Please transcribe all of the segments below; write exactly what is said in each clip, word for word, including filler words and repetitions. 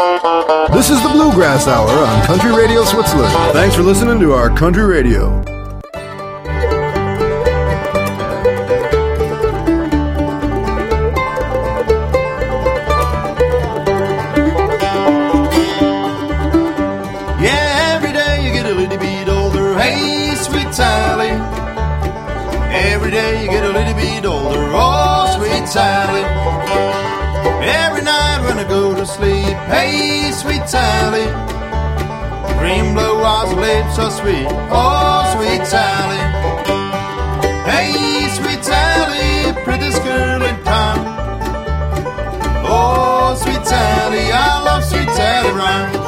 This is the Bluegrass Hour on Country Radio Switzerland. Thanks for listening to our Country Radio. Yeah, every day you get a little bit older. Hey, sweet Sally. Every day you get a little bit older. Oh, sweet Sally. Every night when I go to sleep, hey, sweet Sally. Green blue eyes, lips so sweet, oh, sweet Sally. Hey, sweet Sally, prettiest girl in town. Oh, sweet Sally, I love sweet Sally Brown.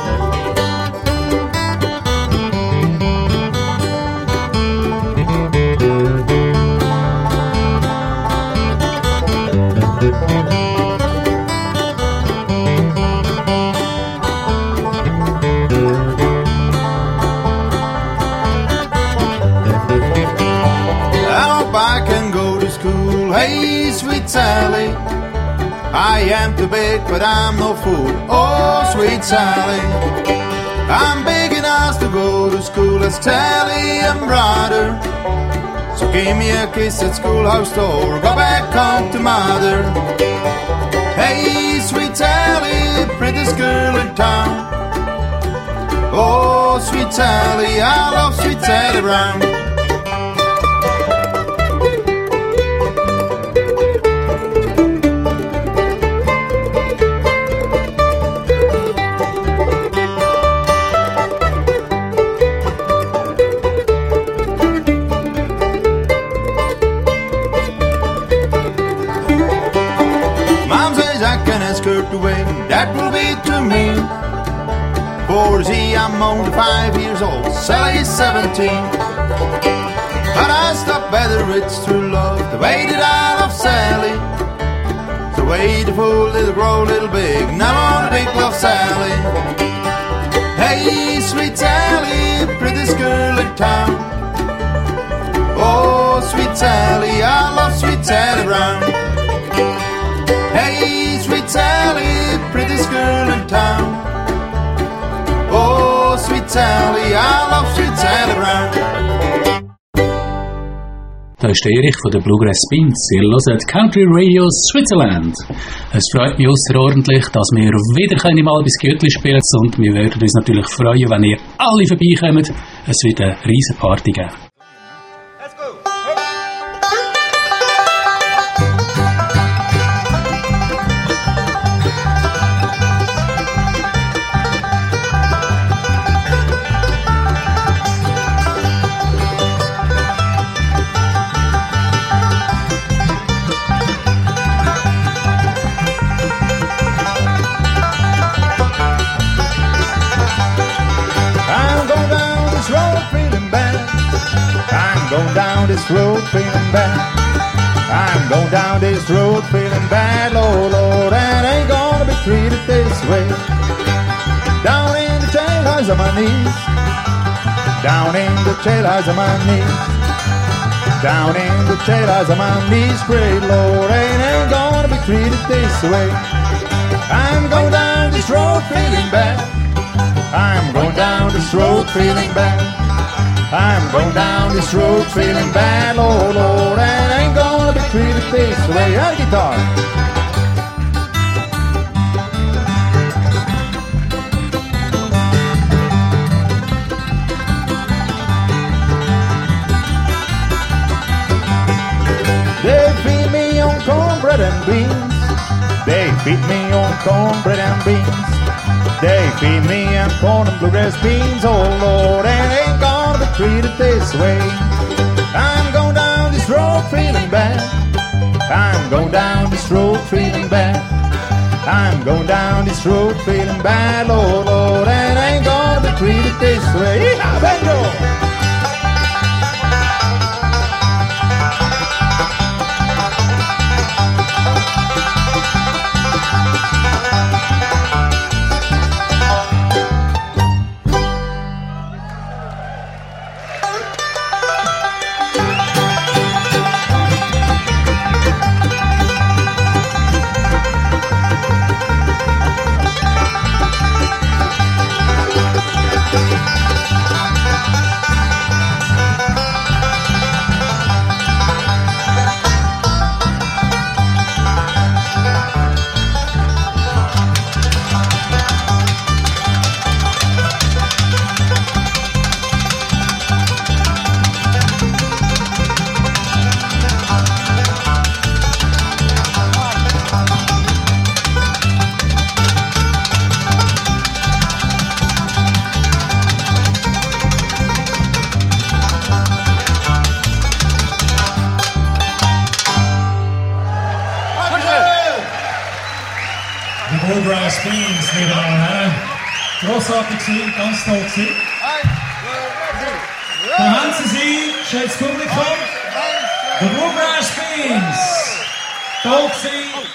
Hey, sweet Sally, I am too big, but I'm no fool. Oh, sweet Sally, I'm big enough to go to school as Sally and brother. So give me a kiss at schoolhouse door, go back home to mother. Hey, sweet Sally, prettiest girl in town. Oh, sweet Sally, I love sweet Sally Brown. That will be to me. For see, I'm only five years old, Sally's seventeen. But I stopped whether it's true love, the way that I love Sally. The way the fool little grow little big, now I'm a big love Sally. Hey, sweet Sally, prettiest girl in town. Oh, sweet Sally, I love sweet Sally Brown. Hey, sweet Sally, prettiest girl in town. Oh, sweet Sally, I love sweet Sally Brown. Da ist Erich von der Bluegrass Beans. Ihr hört Country Radio Switzerland. Es freut mich außerordentlich, dass wir wieder mal bis Göttli spielen und wir würden uns natürlich freuen, wenn ihr alle vorbeikommt. Es wird eine riesen Party geben. Going down this road feeling bad. I'm going down this road feeling bad, Lord, Lord, and ain't gonna be treated this way. Down in the jailhouse on my knees. Down in the jailhouse on my knees. Down in the jailhouse on my knees, great Lord, and ain't gonna be treated this way. I'm going down this road feeling bad. I'm going down this road feeling bad. I'm going down this road feeling bad, Lord, Lord, and ain't gonna be treated this way. Air guitar. They feed me on cornbread and beans. They feed me on cornbread and beans. They feed me on corn and bluegrass beans, oh Lord, and ain't gonna be treated this way. I'm going down this road feeling bad. I'm going down this road feeling bad. I'm going down this road feeling bad, Lord, Lord, and ain't gonna be treated this way. Yeehaw, banjo! Bluegrass Beans, meine Damen und Herren. Grossartig gewesen, ganz toll gewesen. Da haben Sie sie, schönes Publikum. The Bluegrass Beans. Toll gewesen.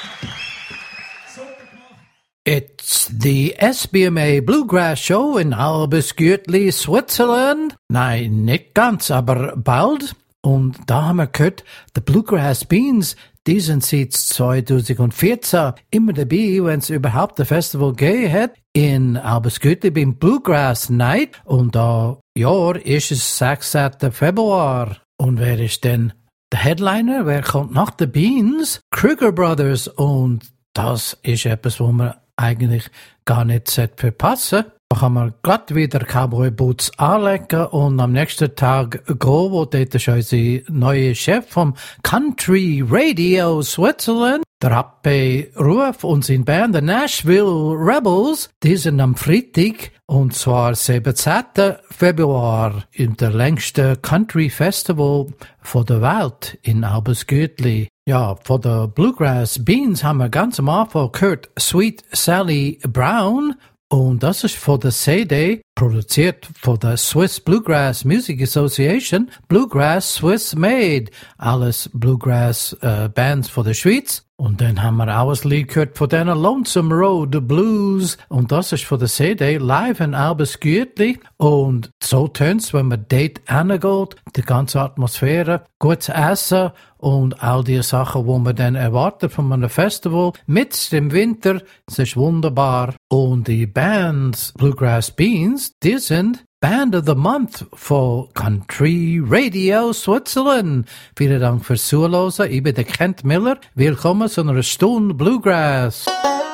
It's the S B M A Bluegrass Show in Albisgürtli, Switzerland. Nein, nicht ganz, aber bald. Und da haben wir gehört, the Bluegrass Beans, die sind seit zwanzig vierzehn immer dabei, wenn es überhaupt ein Festival gegeben hat, in Albisgürtli beim Bluegrass Night. Und da Jahr ist es sechzehnten Februar. Und wer ist denn der Headliner? Wer kommt nach den Beans? Kruger Brothers. Und das ist etwas, wo man eigentlich gar nicht verpassen. Da kann man grad wieder Cowboy Boots anlegen und am nächsten Tag gehen, wo dort ist unser neuer Chef vom Country Radio Switzerland, der Happy Ruf und seine Band, der Nashville Rebels, die sind am Freitag, und zwar siebzehnten Februar, in der längsten Country Festival von der Welt in Albisgürtli. Ja, von der Bluegrass Beans haben wir ganz am Anfang gehört Sweet Sally Brown, und das ist von der C D, produziert von der Swiss Bluegrass Music Association, Bluegrass Swiss Made, alles Bluegrass äh, Bands von der Schweiz. Und dann haben wir auch ein Lied gehört von den Lonesome Road Blues, und das ist von der C D, live in Albisgürtli. Und so tönt's, wenn man dort hingeht, die ganze Atmosphäre, gutes Essen und all die Sachen, die man dann erwartet von einem Festival, mit im Winter, es ist wunderbar. Und die Bands Bluegrass Beans, die sind Band of the Month von Country Radio Switzerland. Vielen Dank fürs Zuhören. Ich bin der Kent Miller. Willkommen zu einer Stunde Bluegrass.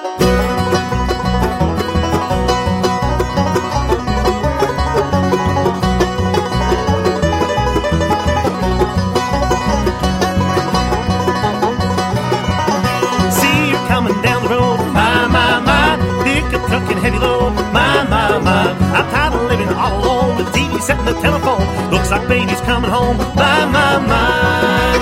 See you coming down the road, my, my, my. Pick up truck and heavy load, my, my, my. I'm tired of living all alone with T V set and the telephone. Looks like baby's coming home, my, my, my.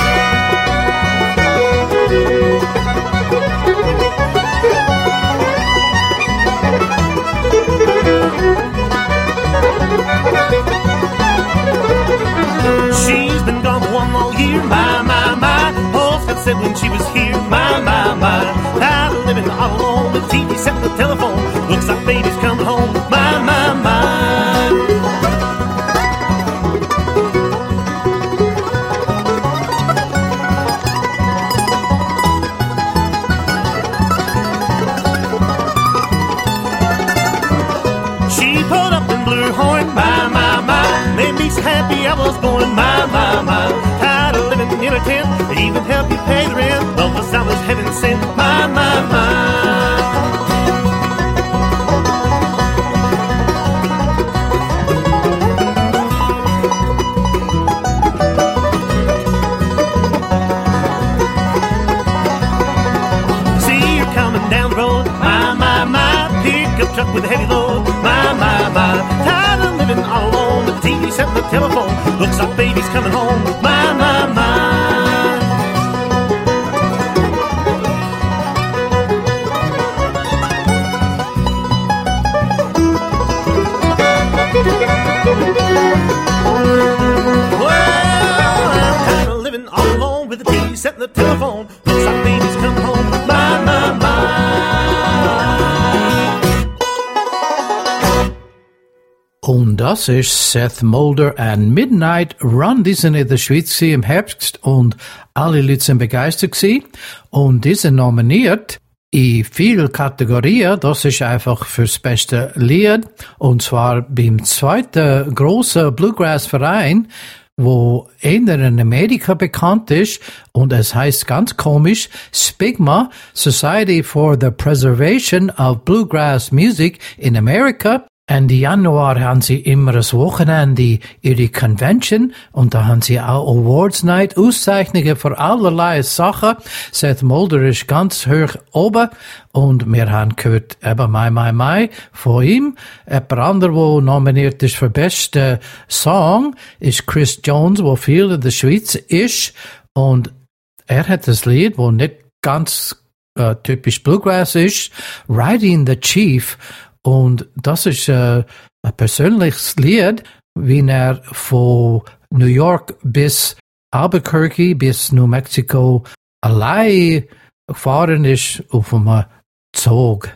She's been gone for one more year, my, my, my. Postman said when she was here, my, my, my. Tired of living all alone with T V set and the telephone. Looks like baby's coming home, my, my, my. She pulled up and blew her horn, my, my, my. Made me so happy I was born, my, my, my. Tired of living in a tent, they even help you pay the rent. Love was I was heaven sent, my, my, my. Truck with a heavy load, my, my, my. Tired of living all alone, the T V set and the telephone. Looks like baby's coming home, my, my, my. Well, I'm tired of living all alone with the T V set and the telephone. Looks like baby's coming home, my, my, my. Und das ist Seth Mulder and Midnight Run. Die sind in der Schweiz im Herbst und alle Leute sind begeistert gewesen. Und die sind nominiert in vielen Kategorien. Das ist einfach fürs beste Lied. Und zwar beim zweiten grossen Bluegrass-Verein, wo einer in Amerika bekannt ist, und es heißt ganz komisch, SPIGMA, Society for the Preservation of Bluegrass Music in America. Ende Januar haben sie immer das Wochenende ihre Convention, und da haben sie auch Awards Night, Auszeichnungen für allerlei Sachen. Seth Mulder ist ganz hoch oben, und wir haben gehört eben My, My, My von ihm. Jemand anderer, der nominiert ist für beste Song, ist Chris Jones, der viel in der Schweiz ist, und er hat das Lied, das nicht ganz äh, typisch Bluegrass ist, Riding the Chief. Und das ist äh, ein persönliches Lied, wie er von New York bis Albuquerque bis New Mexico allein gefahren ist auf einem Zug.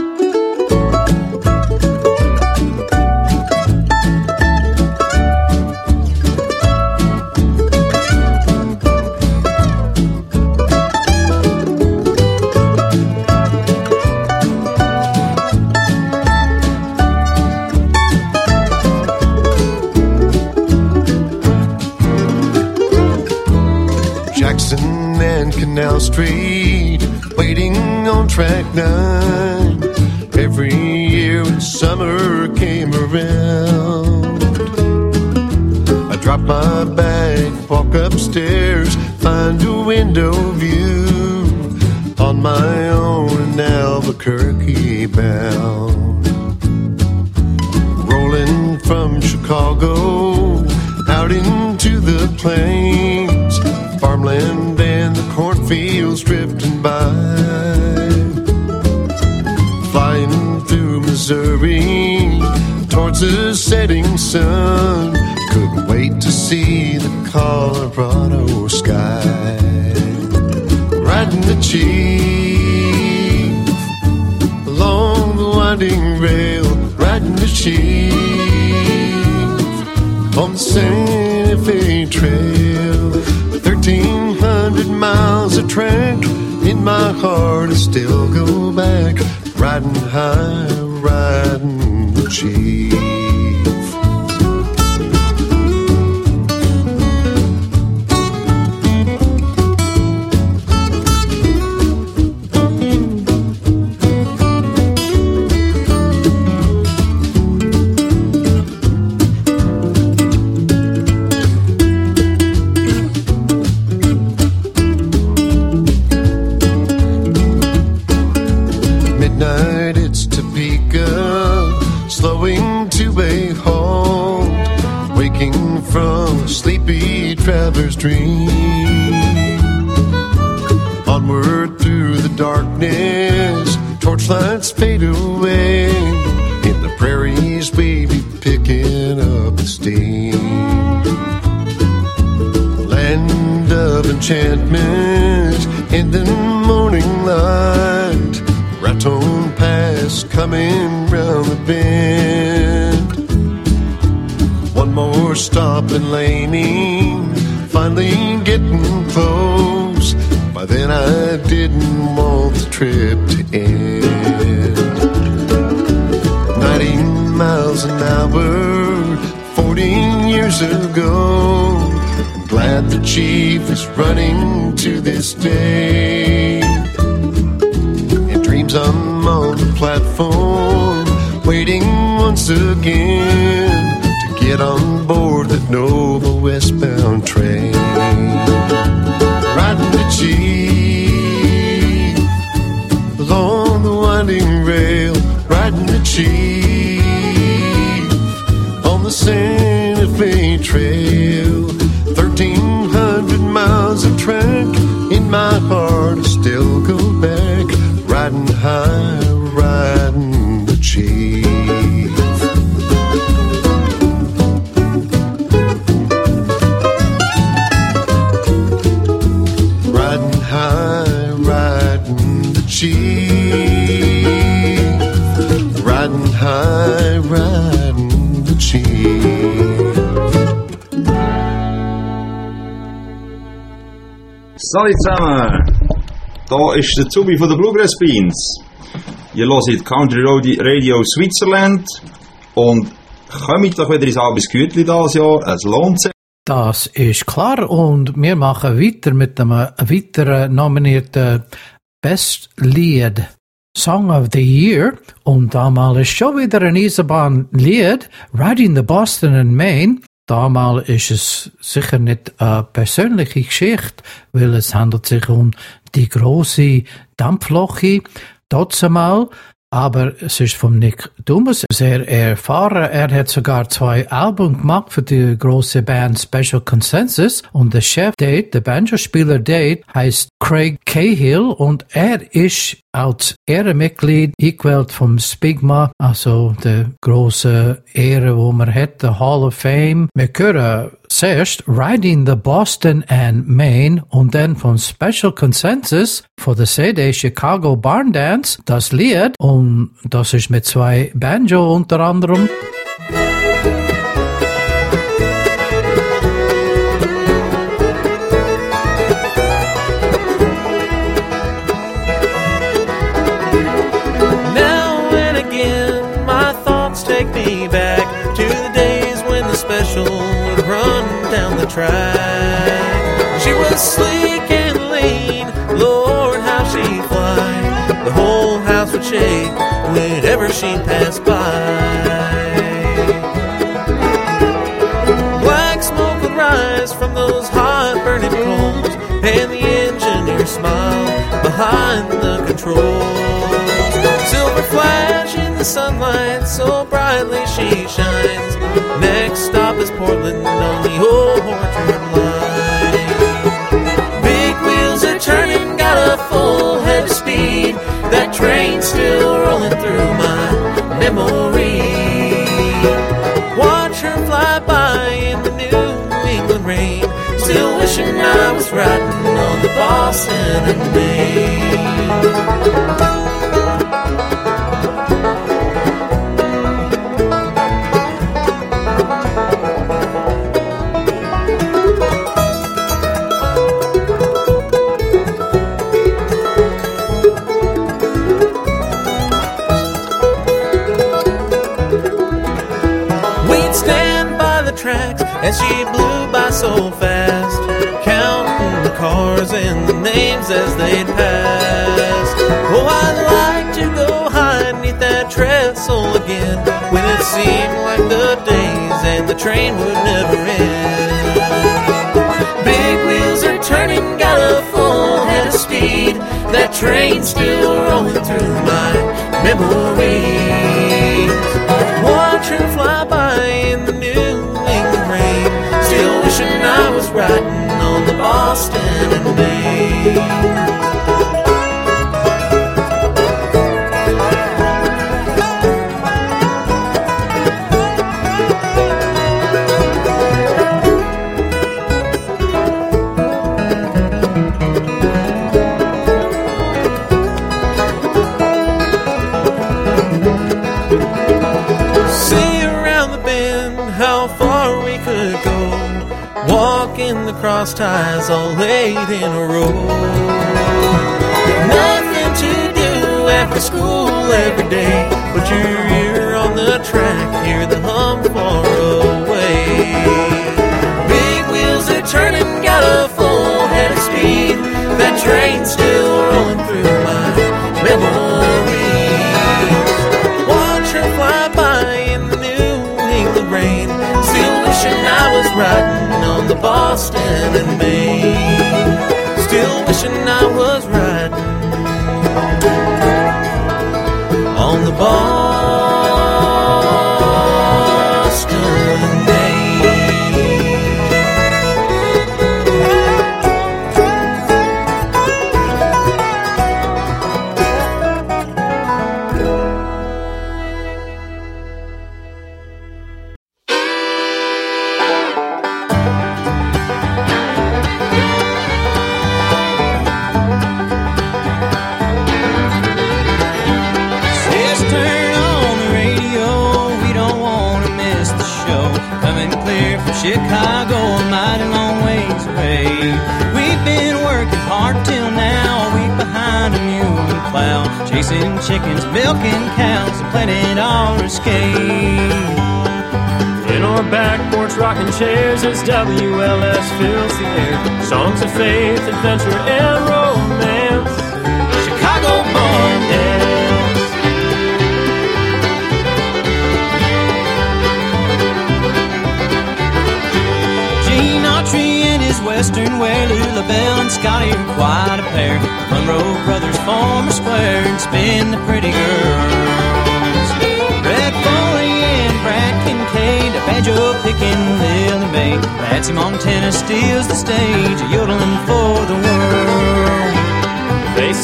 Jackson and Canal Street, waiting on track nine. Every year when summer came around, I drop my bag, walk upstairs, find a window view on my own in Albuquerque bound. Rolling from Chicago out into the plains, farmland and the cornfields drifting by. Flying through Missouri towards the setting sun, couldn't wait to see the Colorado sky. Riding the Chief along the winding rail, riding the Chief on the Santa Fe Trail. Thirteen hundred miles of track in my heart, I still go back, riding high, riding the Chief. Traveler's dream, onward through the darkness, torchlights fade away. In the prairies we be picking up the steam. Land of enchantment in the morning light, Raton Pass coming round the bend. One more stop in Laney, finally getting close. By then I didn't want the trip to end. Ninety miles an hour, fourteen years ago. I'm glad the Chief is running to this day. In dreams I'm on the platform, waiting once again to get on board that Nova westbound train. Riding the Chief along the winding rail, riding the Chief on the Santa Fe Trail. Thirteen hundred miles of track in my heart, I still go back, riding high, riding the Chief. Chief, riding high, riding the Chief. Salut zusammen, da ist der Zubi von der Bluegrass Beans. Ihr hört Country Radio Switzerland und kommt doch wieder ins Albisgütli dieses Jahr, es lohnt sich. Das ist klar und wir machen weiter mit einem weiteren nominierten Best Lied Song of the Year und damals ist schon wieder ein Eisenbahnlied, Riding the Boston and Maine. Damals ist es sicher nicht eine persönliche Geschichte, weil es handelt sich um die große Dampfloche, dazumal, aber es ist von Nick Dumas, sehr erfahren. Er hat sogar zwei Alben gemacht für die große Band Special Consensus und der Chef Date, der Banjo-Spieler Date, heißt Craig Cahill und er ist als Ehrenmitglied eingewählt vom Spigma, also der große Ehre, wo man hat, der Hall of Fame. Wir hören zuerst Riding the Boston and Maine und dann vom Special Consensus von der C D Chicago Barn Dance das Lied und das ist mit zwei Banjo unter anderem. Take me back to the days when the special would run down the track. She was sleek and lean, Lord, how she'd fly. The whole house would shake whenever she passed by. Black smoke would rise from those hot burning coals, and the engineer smiled behind the controls. Silver flash in the sunlight, so brightly she shines. Next stop is Portland on the old Orchard line. Big wheels are turning, got a full head of speed. That train's still rolling through my memory. Watch her fly by in the New England rain. Still wishing I was riding on the Boston and Maine. And she blew by so fast, counting the cars and the names as they'd pass. Oh, I'd like to go hide beneath that trestle again, when it seemed like the days and the train would never end. Big wheels are turning, got a full head of speed. That train's still rolling through my memories. Watch her fly by in the New Still wishing I was riding on the Boston and Maine. See around the bend how far we could go. Walking the cross ties all laid in a row. Nothing to do after school every day. Put your ear on the track, hear the hum far away. Big wheels are turning, got a full head of speed. That train's still rolling through my memories. Watch her fly by in the New England rain. Still wishing I was riding on the Boston and Maine. Still wishing I was riding on the Boston and Maine. Chicago, a mighty long ways away. We've been working hard till now, a week behind a mule and plow, chasing chickens, milking cows, and planning our escape. In our back porch rocking chairs as W L S fills the air. Songs of faith, adventure, and romance. Chicago Barn Dance. Western wear, Lou LaBelle and Scotty are quite a pair. Monroe Brothers form a square and spin the pretty girls. Red Foley and Brad Kincaid, a banjo picking Lily Mae. Patsy Montana steals the stage, yodeling for the world.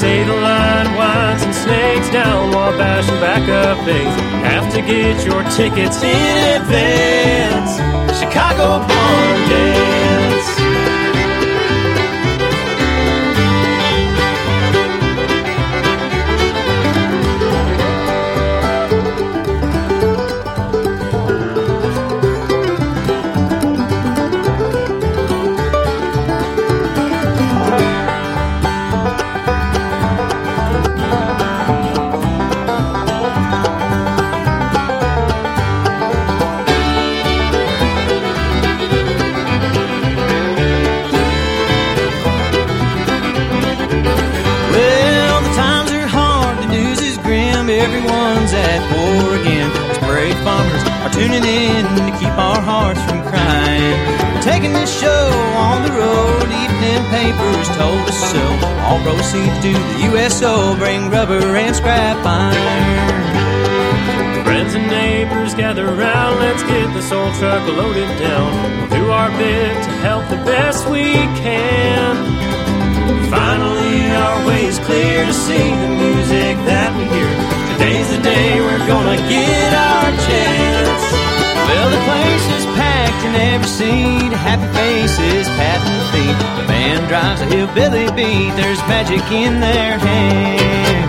say the line winds and snakes down while bashing back up eighth. Have to get your tickets in advance. Chicago Barn Dance. Everyone's at war again. These brave farmers are tuning in to keep our hearts from crying. We're taking this show on the road, evening papers told us so. All proceeds to the U S O bring rubber and scrap iron. Friends and neighbors gather round, let's get this old truck loaded down. We'll do our bit to help the best we can. Finally our way's clear to see the music that we hear. Today's the day we're gonna get our chance. Well, the place is packed in every seat, happy faces, patting feet. The band drives a hillbilly beat, there's magic in their hands.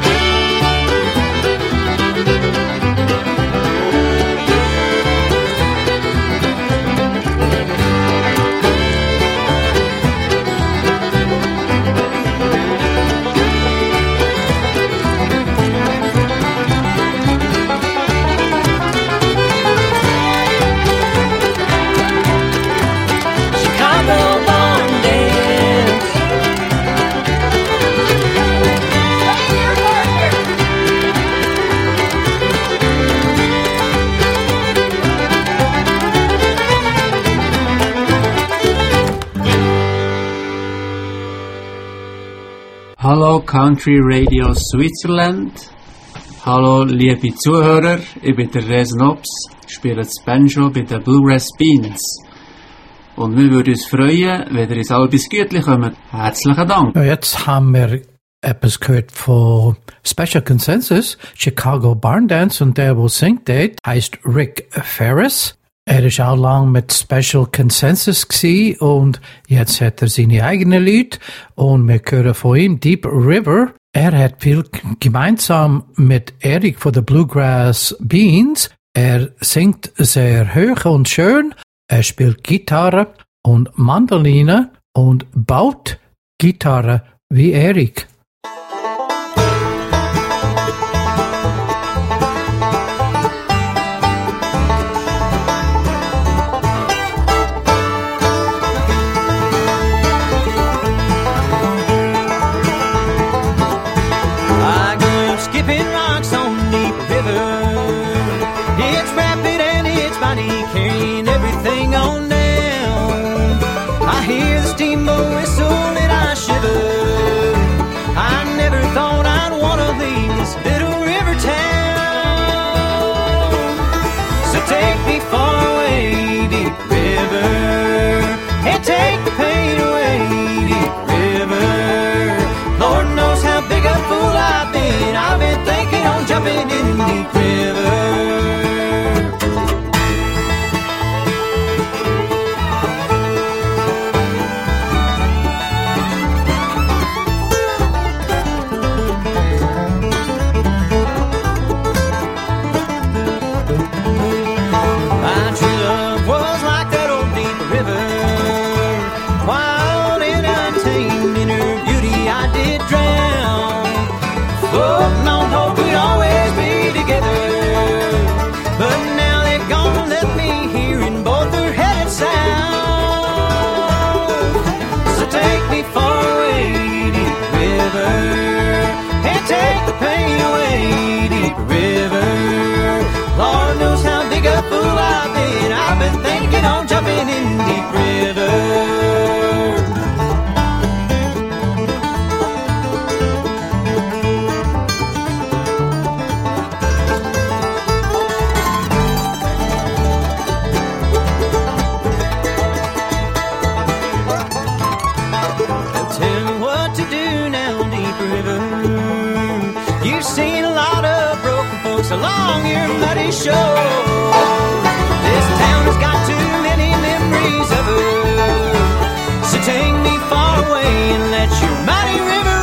Hallo Country Radio Switzerland. Hallo liebe Zuhörer, ich bin der Resen Ops, spiele das Banjo bei den Bluegrass Beans. Und wir würden uns freuen, wenn ihr ins Albisgütli kommt. Herzlichen Dank. Ja, jetzt haben wir etwas gehört von Special Consensus, Chicago Barn Dance, und der, wo singt, der heißt Rick Ferris. Er ist auch lang mit Special Consensus gsi und jetzt hat er seine eigene Lied und wir hören von ihm Deep River. Er hat viel gemeinsam mit Eric von the Bluegrass Beans. Er singt sehr hoch und schön. Er spielt Gitarre und Mandoline und baut Gitarre wie Eric. Take the pain away, Deep River. Lord knows how big a fool I've been. I've been thinking on jumping in Deep River. My true love was like that old Deep River. Wild and untamed in her beauty I did drown. Floating on hope we'd always be together. But now they've gone, left me here and both are headed south. So take me far away, Deep River. And take the pain away, Deep River. Lord knows how big a fool I've been. I've been thinking on jumping in Deep River. Tell me what to do now, Deep River. along your muddy shore. This town has got too many memories of her, so take me far away and let your mighty river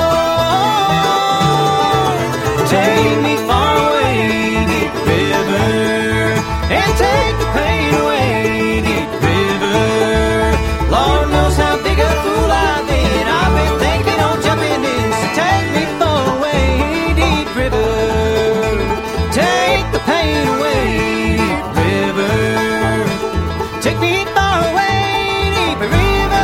roar. Take me far away, deep river, and take the pain away, deep river. Lord knows how big a fool I've been. I've been thinking on jumping in, so take me far away, deep river. Take the pain away, deep river. Take me far away, deep river.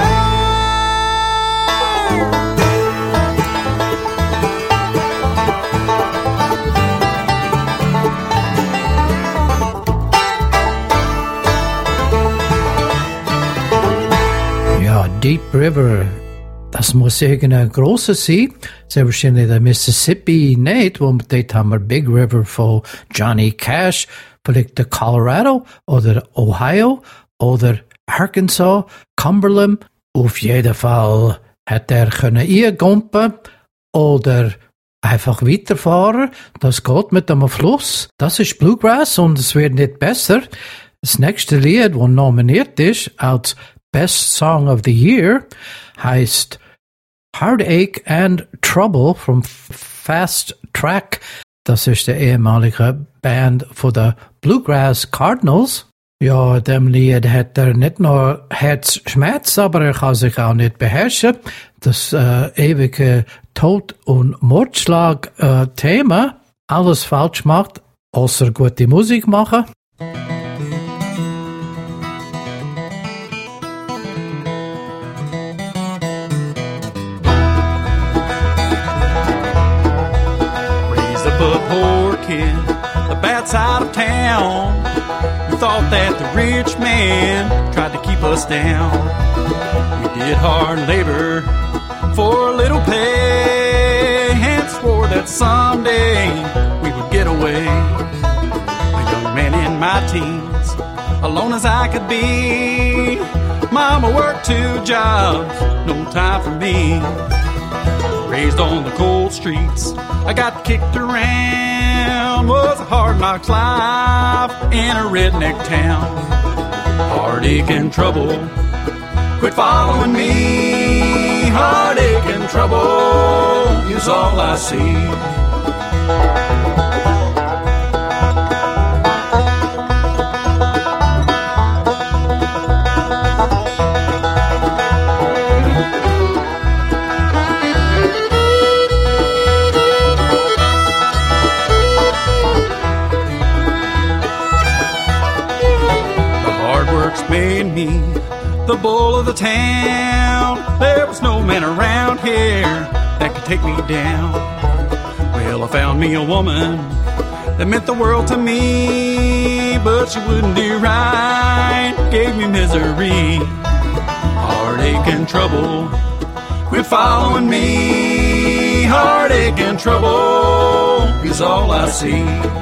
Ja, Deep River, das muss irgendein grosser sein. Sehr wahrscheinlich der Mississippi nicht, wo dort haben wir Big River von Johnny Cash, vielleicht der Colorado oder Ohio oder Arkansas, Cumberland. Auf jeden Fall hat er können eingumpen oder einfach weiterfahren. Das geht mit dem Fluss. Das ist Bluegrass und es wird nicht besser. Das nächste Lied, das nominiert ist als Best Song of the Year, heißt Heartache and Trouble from Fast Track. Das ist der ehemalige Band von der Bluegrass Cardinals. Ja, dem Lied hat er nicht nur Herzschmerz, aber er kann sich auch nicht beherrschen. Das äh, ewige Tod- und Mordschlag-Thema. Äh, alles falsch macht, außer gute Musik machen. A poor kid, the bad side of town. We thought that the rich man tried to keep us down. We did hard labor for a little pay and swore that someday we would get away. A young man in my teens, alone as I could be. Mama worked two jobs, no time for me. Raised on the cold streets, I got kicked around. Was a hard knocks life in a redneck town. Heartache and trouble, quit following me. Heartache and trouble is all I see. Made me the bull of the town. There was no man around here that could take me down. Well, I found me a woman that meant the world to me, but she wouldn't do right, gave me misery. Heartache and trouble, quit following me. Heartache and trouble is all I see.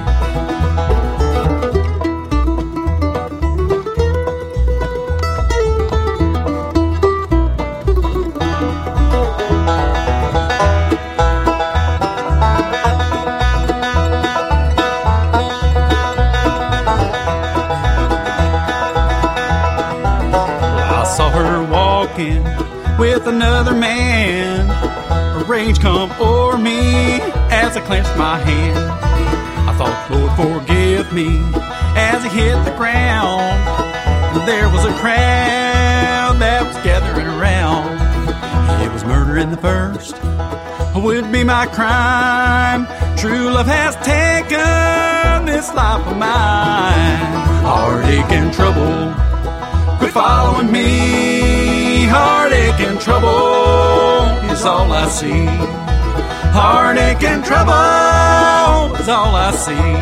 With another man, a rage come o'er me as I clenched my hand. I thought, Lord, forgive me, as he hit the ground. And there was a crowd that was gathering around. It was murder in the first, would be my crime. True love has taken this life of mine. Heartache and trouble, quit following me. Heartache and trouble is all I see. Heartache and trouble is all I see.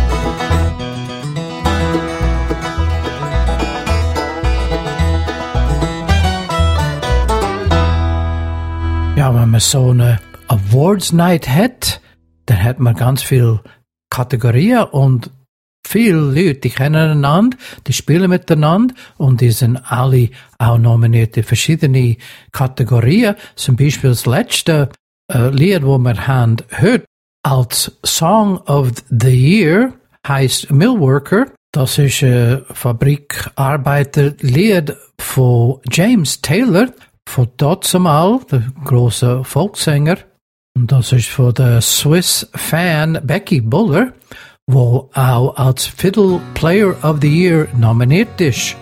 Ja, wenn man so eine Awards Night hat, dann hat man ganz viele Kategorien und viele Leute, die kennen einander, die spielen miteinander und die sind alle auch nominiert in verschiedene Kategorien. Zum Beispiel das letzte äh, Lied, das wir haben, heute, als Song of the Year heißt Millworker. Das ist ein Fabrikarbeiterlied von James Taylor, von dazumal, der große Volkssänger. Und das ist von der Swiss Fan Becky Buller, wo auch als Fiddle Player of the Year nominiert ist.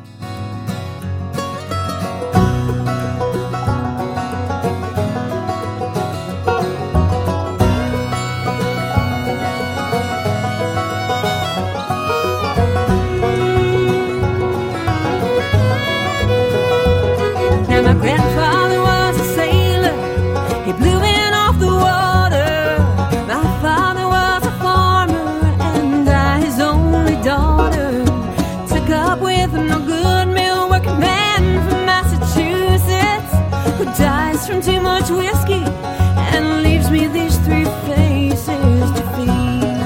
From too much whiskey and leaves me these three faces to feed.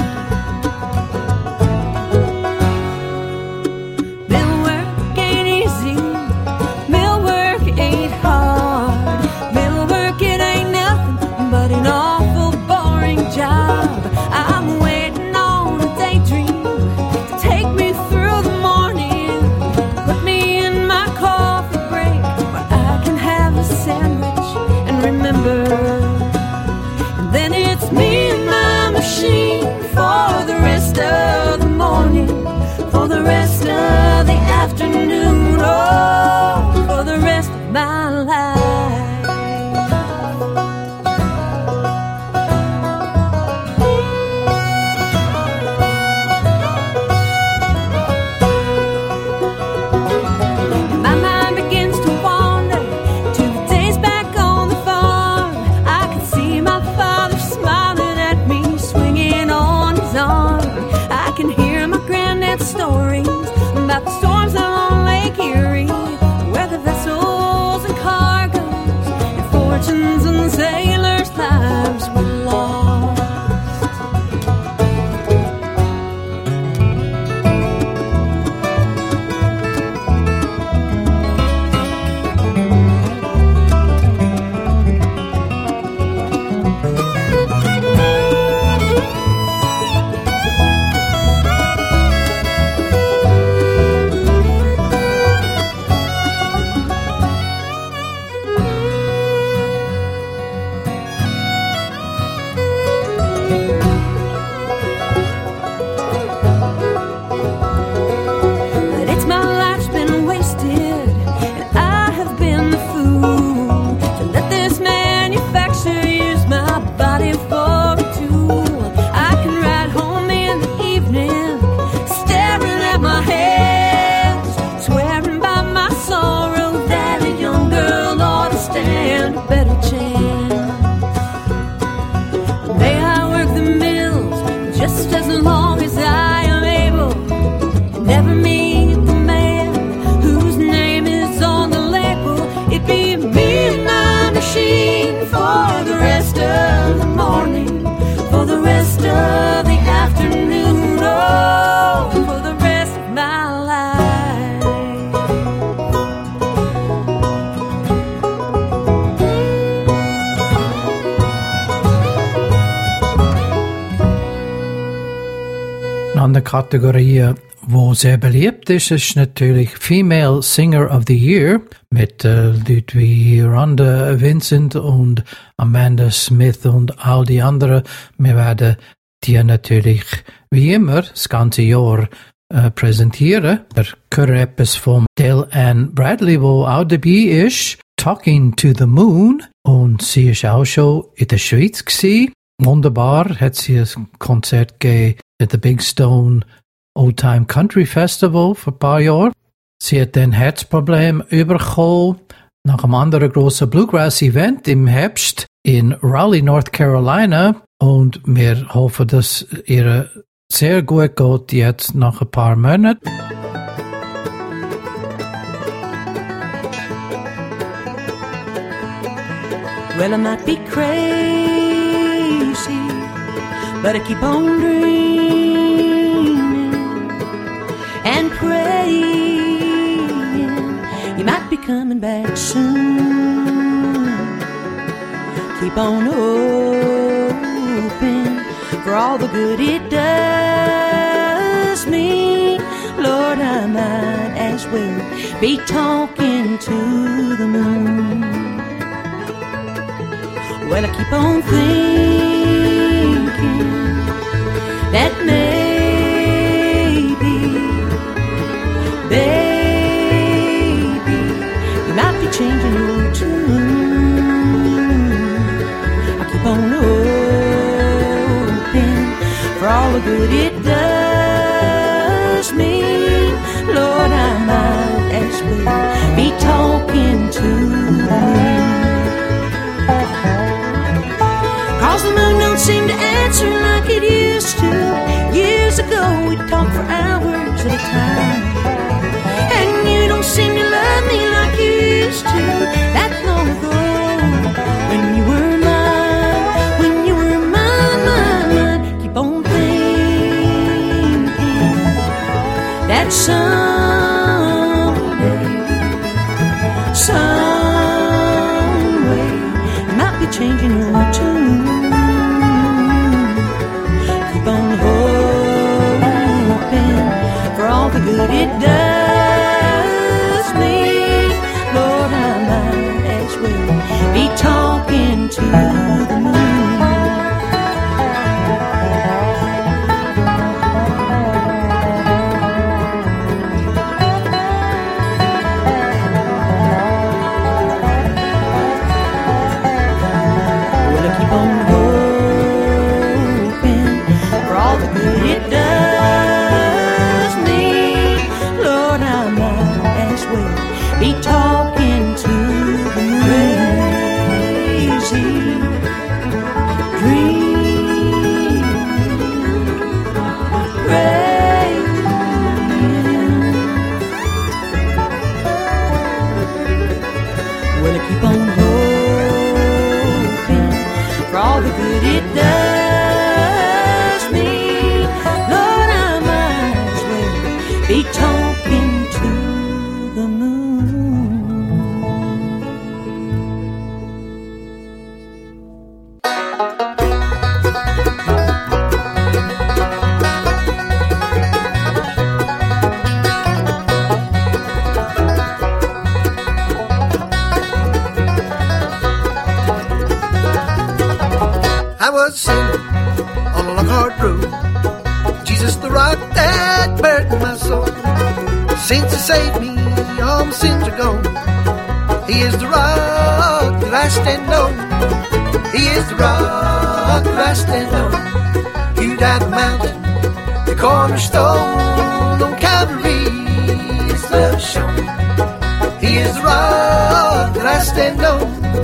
Mill work ain't easy, mill work ain't hard. Mill work, it ain't nothing but an awful boring job. I'm waiting on a daydream to take me through the morning, put me in my coffee break where I can have a sandwich and remember. And then it's me and my machine for the rest of the morning, for the rest of the afternoon, oh, for the rest of my life. My mind begins to wander to the days back on the farm. I can see my father smiling at me, swinging on his arm. I can hear my granddad's stories about the storms on Lake Erie, where the vessels and cargoes and fortunes and sailors' lives were lost. But it's my life's been wasted, and I have been the fool to let this manufacturer use my body for a tool. I can ride home in the evening, staring at my hands, swearing by my sorrow that a young girl ought to stand a better chance. May I work the mills just as long as I am able, and never meet the man whose name is on the label. It'd be me and my machine for the rest of the morning, for the rest of the afternoon, oh, for the rest of my life. Eine andere Kategorie, wo sehr beliebt ist, ist natürlich Female Singer of the Year mit äh, Leuten wie Rhonda Vincent und Amanda Smith und all die anderen. Wir werden die natürlich wie immer das ganze Jahr äh, präsentieren. Wir hören etwas von Dale Ann Bradley, wo auch dabei ist, Talking to the Moon, und sie ist auch schon in der Schweiz gewesen. Wunderbar, hat sie ein Konzert gegeben at the Big Stone Old Time Country Festival vor ein paar Jahren. Sie hat ein Herzproblem bekommen nach einem anderen grossen Bluegrass-Event im Herbst in Raleigh, North Carolina. Und wir hoffen, dass ihr sehr gut geht jetzt nach ein paar Monaten. Well, I might be crazy, but I keep on dreaming and praying you might be coming back soon. Keep on hoping for all the good it does me. Lord, I might as well be talking to the moon. Well, I keep on thinking that maybe, baby, you might be changing your tune. I keep on hoping for all the good it does me. Lord, I might as well be talking to the moon. 'Cause the moon don't seem to answer like it used to. Years ago we'd talk for hours at a time. And you don't seem to love me like you used to. That long ago, when you were mine, when you were mine, mine, mine. Keep on thinking that someday, some way, you might be changing your tune. Keep on hoping for all the good it does me. Lord, I might as well be talking to the moon. Well, I keep on hoping for all the good it does me. Lord, I might as well be talking to the moon. Crazy dream, crazy. Well, I keep on hoping for all the good it does me. Lord, I might as well be talking to the moon. I was singing on a Lockhart road. Jesus, the rock that burdened my soul. Since He saved me, all my sins are gone. He is the rock that I stand on. He is the rock that I stand on. You died the mountain, the cornerstone on Calvary. His love shown. He is the rock that I stand on.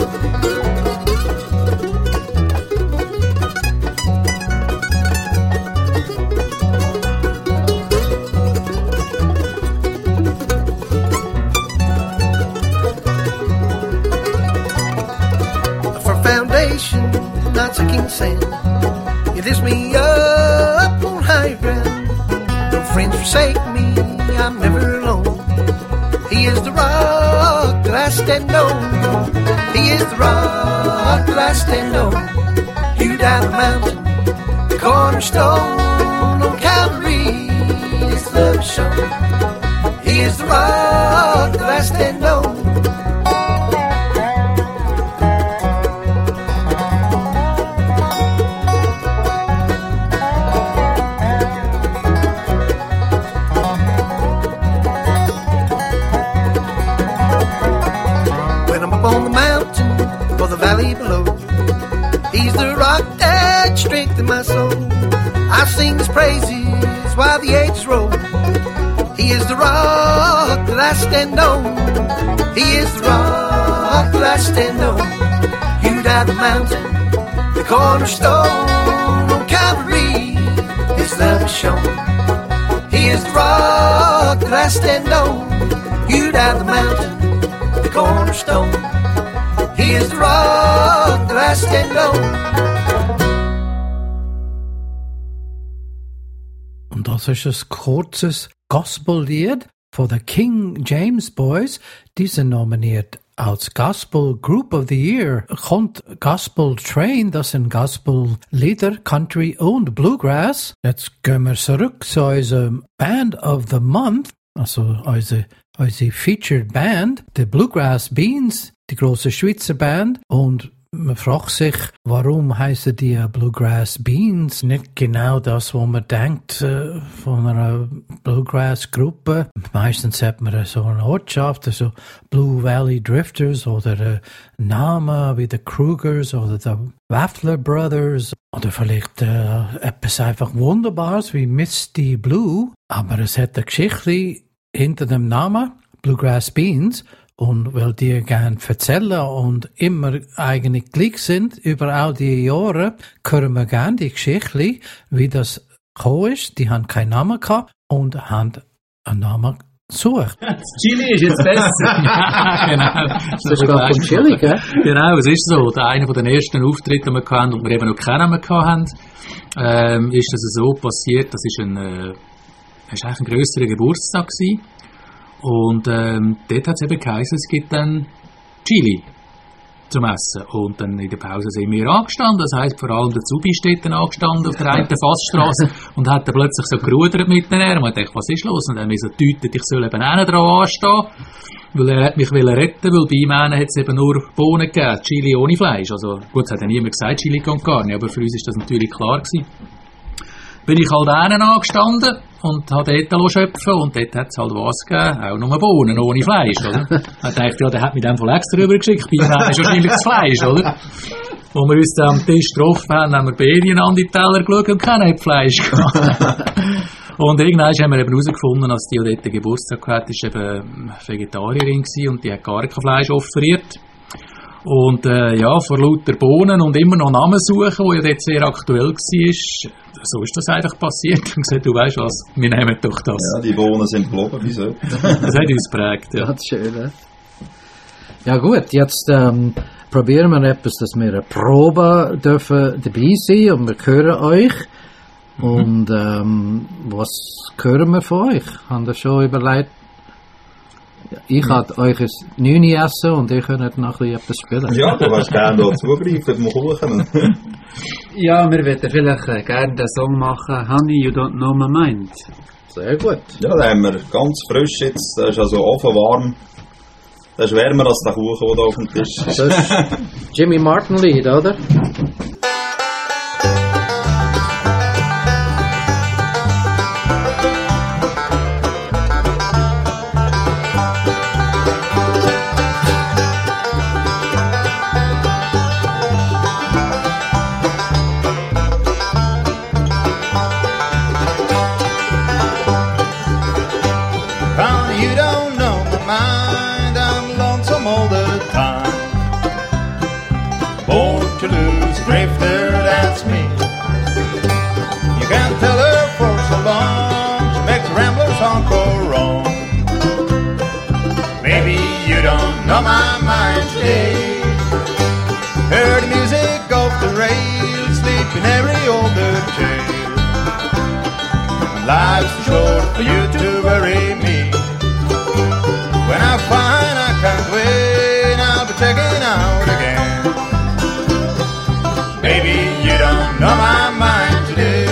Not sinking sand. You lift me up on higher ground. No friends forsake me, I'm never alone. He is the rock that I stand on. He is the rock that I stand on. You died the mountain, the cornerstone on Calvary. His love is shown. He is the rock that I stand on. Below. He's the rock that strengthened my soul. I sing His praises while the ages roll. He is the rock that I stand on. He is the rock that I stand on. You died the mountain, the cornerstone on Calvary. His love is shown. He is the rock that I stand on. You died the mountain, the cornerstone. He is the rock that I stand on. Und das ist ein kurzes Gospellied von den King James Boys. Die sind nominiert als Gospel Group of the Year kommt Gospel Train, das sind Gospel Lieder, Country und Bluegrass. Jetzt gehen wir zurück zu unserem Band of the Month, also unsere, unsere Featured Band, die Bluegrass Beans, die große Schweizer Band. Und man fragt sich, warum heißen die Bluegrass Beans? Nicht genau das, was man denkt äh, von einer Bluegrass-Gruppe. Meistens hat man so eine Ortschaft, also Blue Valley Drifters oder äh, Namen wie die Krugers oder die Waffler Brothers oder vielleicht äh, etwas einfach Wunderbares wie Misty Blue. Aber es hat eine Geschichte hinter dem Namen Bluegrass Beans. Und weil die gerne erzählen und immer eigentlich gleich sind über all die Jahre, hören wir gerne die Geschichte, wie das gekommen ist. Die haben keinen Namen gehabt und haben einen Namen gesucht. Chili ist jetzt besser. Ja, genau. Das ist gar von Chili, gell? Genau, es ist so. Der eine von den ersten Auftritten, die wir hatten und wir eben noch keinen Namen hatten, ähm, ist das so passiert. Das ist ein, äh, das ist eigentlich ein grösserer Geburtstag gewesen. Und ähm, dort hat es eben geheißen, es gibt dann Chili zum Essen. Und dann in der Pause sind wir angestanden, das heisst vor allem der Zubi steht dann angestanden auf der einen Fassstrasse und hat dann plötzlich so gerudert mit den Armen. Und ich dachte, was ist los? Und dann haben wir so getütet, ich soll eben auch dran anstehen, weil er hat mich retten, weil bei ihm hat es eben nur Bohnen gegeben, Chili ohne Fleisch. Also gut, es hat ja niemand gesagt, Chili kann gar nicht, aber für uns ist das natürlich klar gewesen. Bin ich halt einen angestanden und habe dort schöpfen und dort hat es halt was gegeben, auch nur Bohnen, ohne Fleisch, oder? Ich dachte, ja, der hat mich dann voll extra rübergeschickt, bei ihm ist wahrscheinlich das Fleisch, oder? Als wir uns dann am Tisch getroffen haben, haben wir beide an die Teller geschaut und keiner hat Fleisch gehabt. Und irgendwann haben wir eben herausgefunden, dass die, die dort Geburtstag hatte, ist eben Vegetarierin gewesen und die hat gar kein Fleisch offeriert. Und äh, ja, vor lauter Bohnen und immer noch Namen suchen, wo ja dort sehr aktuell war, so ist das einfach passiert. Und gesagt, du weißt was, wir nehmen doch das. Ja, die Bohnen sind geblieben, wieso? Das hat uns geprägt, ja. Das ist schön, ne? Ja gut, jetzt ähm, probieren wir etwas, dass wir eine Probe dürfen dabei sein und wir hören euch. Mhm. Und ähm, was hören wir von euch? Habt ihr schon überlegt? Ich hatte euch ein Nüni essen und ihr könnt noch ein bisschen etwas spielen. Ja, du kannst gerne da zugreifen beim Kuchen. Ja, wir würden vielleicht äh, gerne den Song machen, Honey, You Don't Know My Mind. Sehr gut. Ja, den haben wir ganz frisch jetzt, der ist also ofenwarm. Der ist wärmer als der Kuchen, der da auf dem Tisch ist. Das ist Jimmy Martin Lied, oder? Know my mind today. Heard the music off the rails, sleep in every older jail. Life's too short for you to worry me. When I find I can't win, I'll be checking out again. Baby, you don't know my mind today.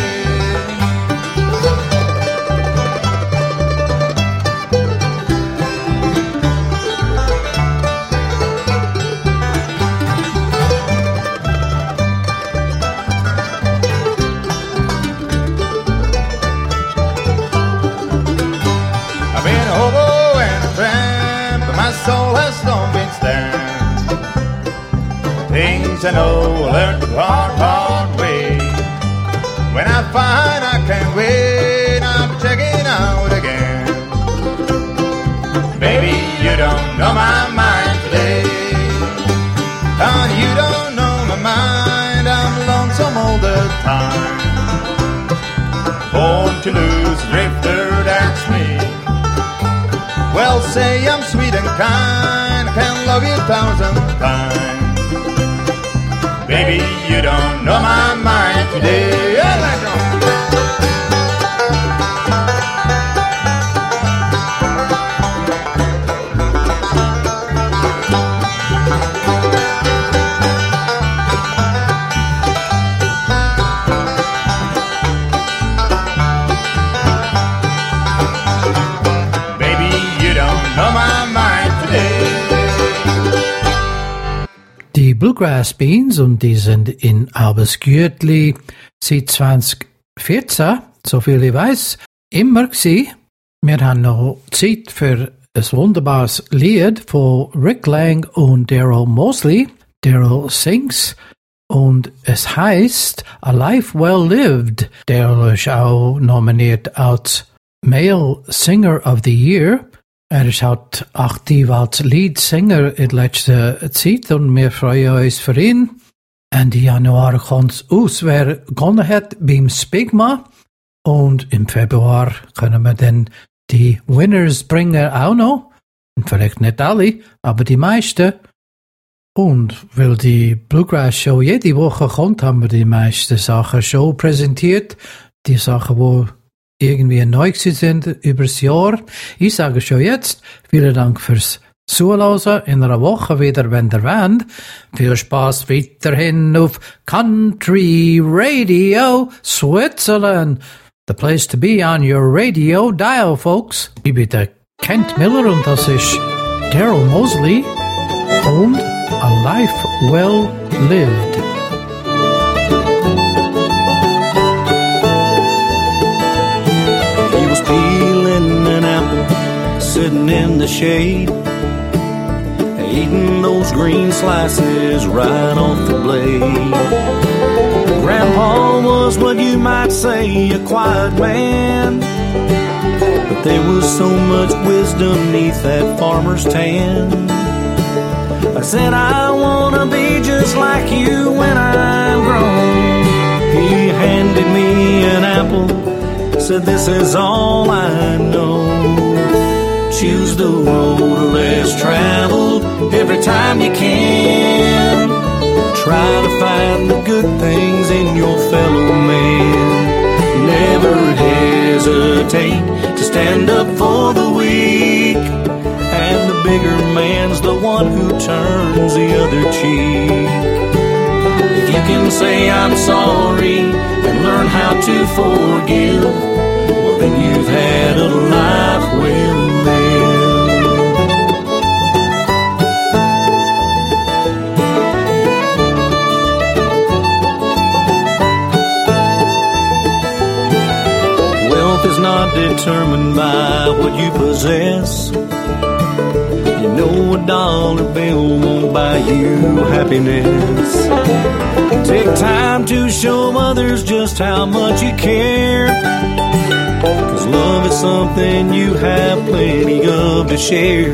I know I learned the hard, hard way. When I find I can't win, I'll be checking out again. Baby, you don't know my mind today. Honey, you don't know my mind. I'm lonesome all the time. Born to lose, drifter, that's me. Well, say I'm sweet and kind, I can love you a thousand times. Baby, you don't know my mind today. Yeah, let's go. Bluegrass Beans und die sind in Albersgürtli seit zwanzig vierzehn, so viel ich weiß, immer gsi. Wir haben noch Zeit für ein wunderbares Lied von Rick Lang und Daryl Mosley. Daryl sings und es heißt A Life Well Lived. Daryl ist auch nominiert als Male Singer of the Year. Er ist halt aktiv als Leadsänger in letzter Zeit und wir freuen uns für ihn. Ende Januar kommt aus, wer gewonnen hat beim Spigma. Und im Februar können wir dann die Winners bringen auch noch. Und vielleicht nicht alle, aber die meisten. Und weil die Bluegrass Show jede Woche kommt, haben wir die meisten Sachen schon präsentiert. Die Sachen, die irgendwie neu sind übers Jahr. Ich sage schon jetzt, vielen Dank fürs Zuhören. In einer Woche wieder, wenn ihr wollt. Viel Spaß weiterhin auf Country Radio Switzerland. The place to be on your radio dial, folks. Ich bin der Kent Miller und das ist Daryl Mosley und A Life Well Lived. He was peeling an apple, sitting in the shade, eating those green slices right off the blade. Grandpa was what you might say a quiet man, but there was so much wisdom neath that farmer's tan. I said I wanna be just like you when I'm grown. He handed me an apple, said this is all I know. Choose the road less traveled every time you can. Try to find the good things in your fellow man. Never hesitate to stand up for the weak, and the bigger man's the one who turns the other cheek. If you can say I'm sorry and learn how to forgive, well then you've had a life well lived. Wealth is not determined by what you possess. You know a dollar bill won't buy you happiness. Take time to show others just how much you care, 'cause love is something you have plenty of to share.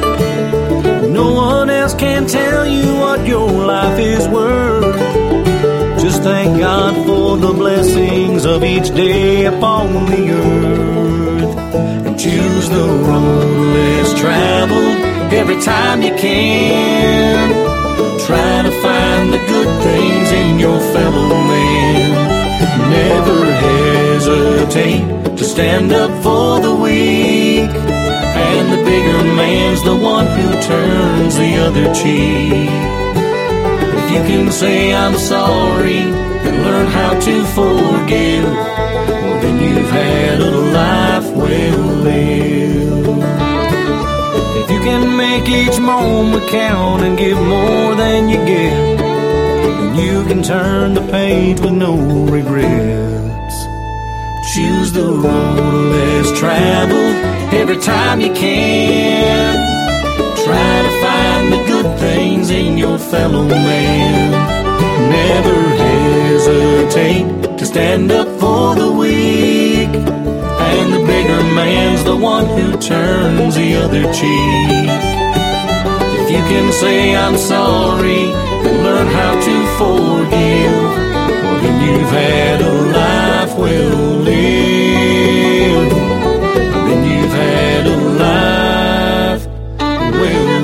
No one else can tell you what your life is worth. Just thank God for the blessings of each day upon the earth, and choose the road less traveled every time you can. Try to find the good things in your fellow man. Never hesitate to stand up for the weak, and the bigger man's the one who turns the other cheek. If you can say I'm sorry and learn how to forgive, well then you've had a life well lived. If you can make each moment count and give more than you get, then you can turn the page with no regrets. Choose the road less traveled every time you can. Try to find the good things in your fellow man. Never hesitate to stand up for the weak, and the bigger man's the one who turns the other cheek. If you can say I'm sorry and learn how to forgive, well then you've had a life well lived. Then you've had a life well lived.